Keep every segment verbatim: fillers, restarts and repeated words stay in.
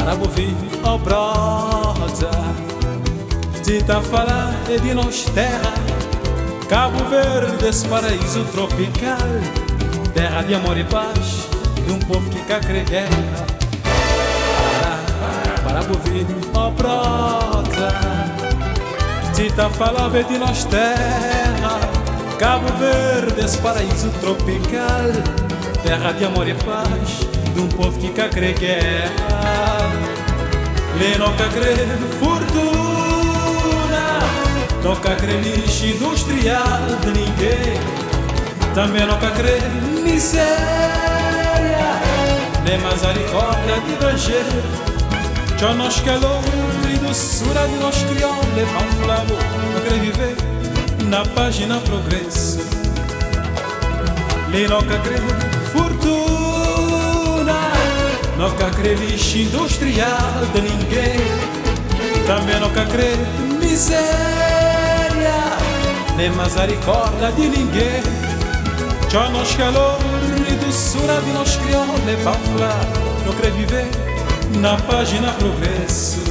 para ouvir, oh brother. Se tá falando é de nós terra, Cabo Verde, esse paraíso tropical, terra de amor e paz, de um povo que cá crê guerra. Para, para ouvir, oh brother. Se tá falando é de nós terra, Cabo Verde, esse paraíso tropical, terra de amor e paz, de um povo que cá crê guerra. Lê não cá crê fortuna, não cá crê lixo industrial de ninguém, também não cá crê miséria, nem misericórdia de estrangeiro. Já nós calor e doçura de nós crioulos, levam flavo, não crê viver na página progresso. Lê não cá crê fortuna, não cá crê lixo industrial de ninguém, também não cá crê miséria, nem misericórdia de ninguém. Já nós calor e doçura de nós crioulos, levam flavo, não crê viver na página progresso.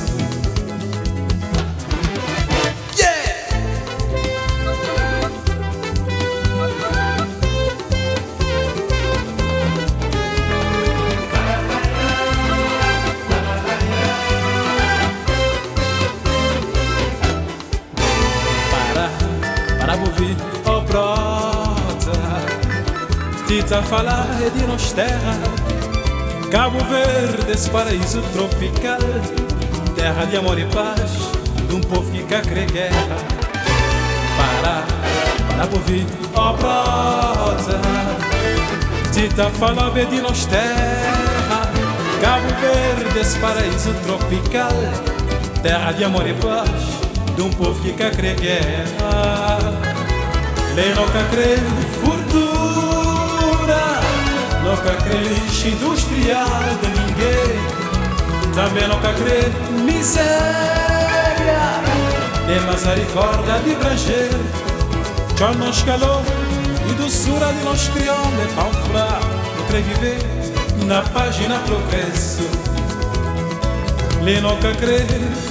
Para ouvir, oh brother, se tá falar é de nós terra, Cabo Verde, esse paraíso tropical, terra de amor e paz, de um povo que cá crê guerra. Para, para ouvir, oh brother, se tá falar é de nós terra, Cabo Verde, esse paraíso tropical, terra de amor e paz, de um povo que cá crê guerra. Lê não cá crê fortuna, não cá crê lixo industrial de ninguém, também não cá crê miséria, nem misericórdia de estrangeiro. Já nós calor e doçura de nós crioulos, levam flavo, não crê viver na página progresso. Lê não cá crê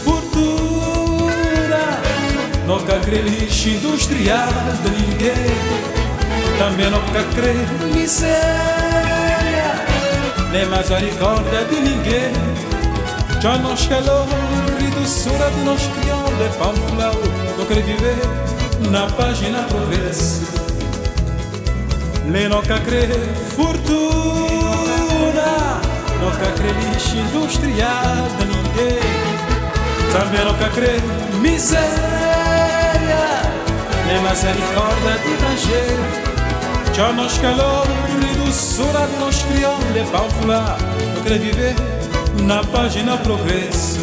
fortuna, não cá crê lixo industrial de ninguém, também não cá crê miséria, nem misericórdia de ninguém. Já nós calor e doçura de nós crioulos, levam flavo, não crê viver na página progresso. Lê não cá crê fortuna, não cá crê lixo industrial de ninguém, também não cá crê miséria, nem misericórdia de estrangeiro. Já nós calor e doçura de nós crioulos, levam flavo, não crê viver na página progresso.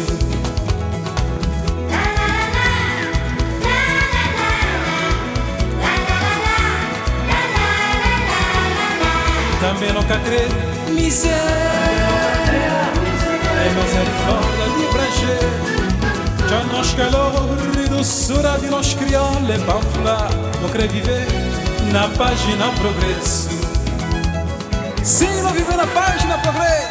Também não cá crê miséria, nem misericórdia de estrangeiro. Já nós calor e doçura de nós crioulos, levam flavo, não crê viver na página progresso. Sim, vou viver na página progresso.